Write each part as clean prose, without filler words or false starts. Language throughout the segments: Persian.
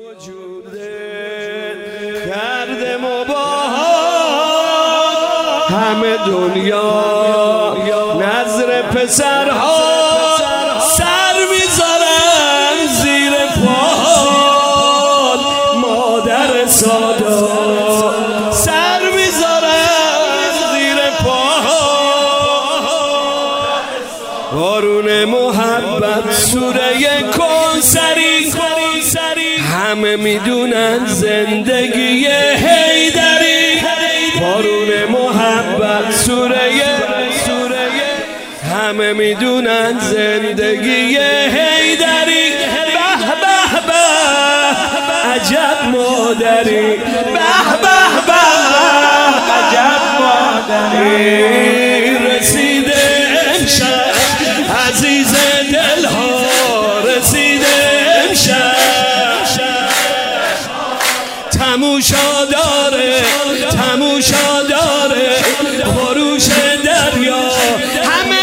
کرده مباها همه دنیا نظر پسرها سر میذارن زیر پاهات مادر سادا سر میذارن زیر پاهات بارون محبت سوره کوثری همه میدونن زندگی حیدری بارون محبت سوره همه میدونن زندگی حیدری به به به عجب مادری به به به عجب مادری رسیده امشب عزیز دلها رسیده امشب تموشا داره خروش دریا همه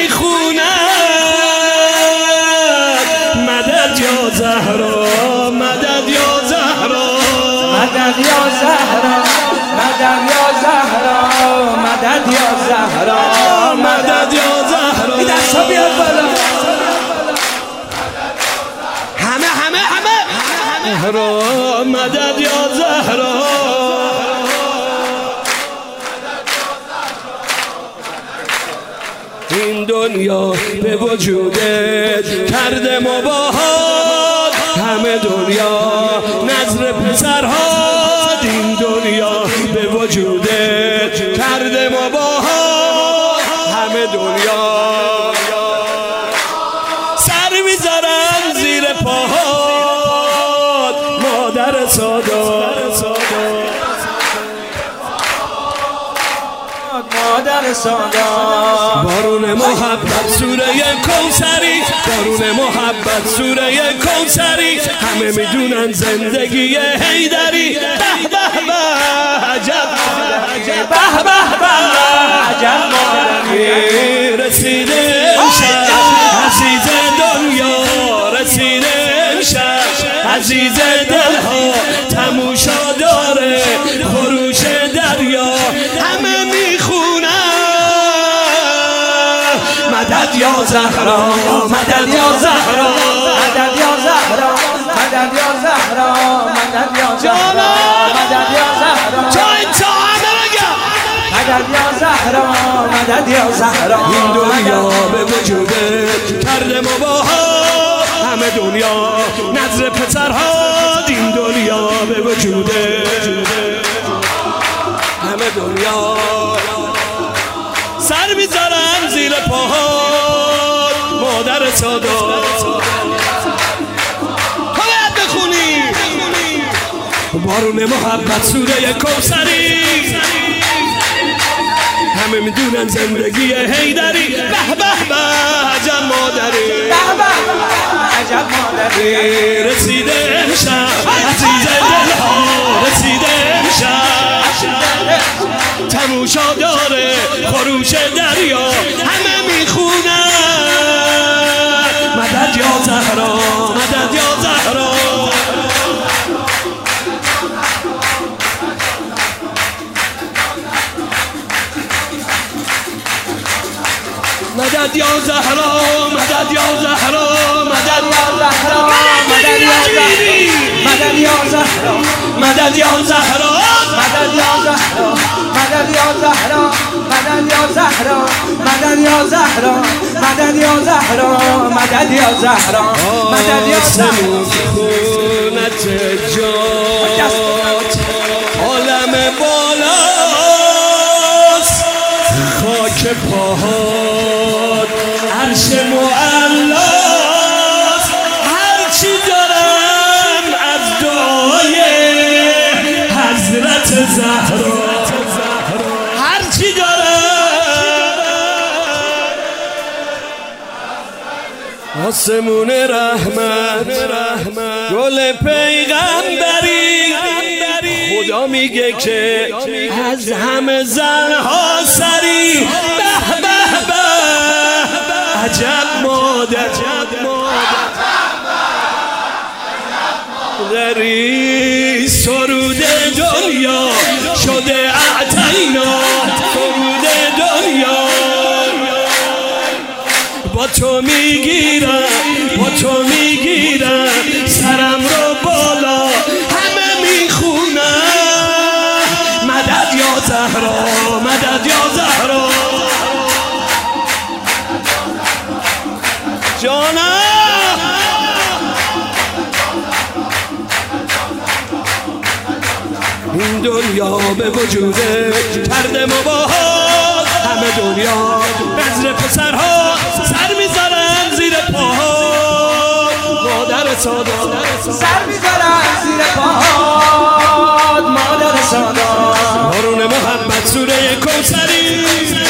میخونن مدد یا زهرا مدد یا زهرا مدد یا زهرا مدد یا زهرا مدد یا زهرا مدد یا زهرا این دستا بیاد بالا همه مدد یا زهرا این دنیا به وجودت کرده مباهات همه دنیا نظر پسرهات این دنیا به وجودت کرده مباهات همه دنیا سر میذارن زیر پاهات مادر سادا مادر سادا بارون محبت سوره کوثری بارون محبت سوره کوثری همه میدونن زندگی حیدری به به به عجب به به به عجب مادری رسیده امشب عزیز دنیا رسیده امشب عزیز دلها تموشا داره خروش دریا همه مدد یا زهرا مدد یا زهرا مدد یا زهرا مدد یا زهرا مدد یا زهرا مدد یا زهرا مدد یا زهرا مدد یا زهرا این دنیا به وجودت کرده مباهات همه دنیا نظر پسرهات این دنیا به وجودت همه دنیا سر میذارن زیر پاهات مادر سادا باید بخونی بارون محبت سوره کوثری همه میدونن زندگی حیدری به به به عجب مادری به به عجب مادری رسیده امشب عزیز دلها رسیده امشب تموشا داره خروش دریا همه میخونن مدد یا زهرا مدد یا زهرا مدد یا زهرا مدد یا زهرا مدد یا زهرا مدد یا زهرا مدد یا زهرا مدد یا زهرا مدد یا زهرا مدد یا زهرا مدد یا زهرا مدد یا زهرا مدد یا زهرا مدد یا زهرا خونت جات عالم بالاست خاک پاهات عرش معلاست هرچی دارم از دعای حضرت زهرا هرچی دارم آسمون رحمت گل پیغمبری خدا میگه که از همه زنها سری به به به عجب مادر دری سرود دنیا شده اعتینا سرود دنیا با تو میگیرم سرم رو بالا همه میخونم مدد یا زهرا مدد یا زهرا جانم این دنیا به وجوده کرده مباهات همه دنیا نظر پسرها سر میذارن زیر پاهات مادر سادات سر میذارن زیر پاهات مادر سادات بارون محبت سوره کوثری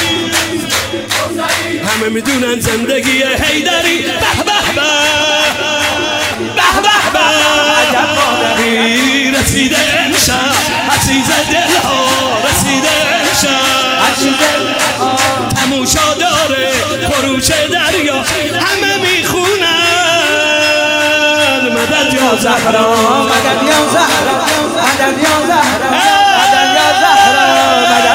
همه میدونن زندگی حیدری به به به به به به رسیده امشب عزیز دلها رسیده امشب تموشا داره خروش دریا همه میخونن مدد یا زهرا مدد یا زهرا مدد یا زهرا مدد یا زهرا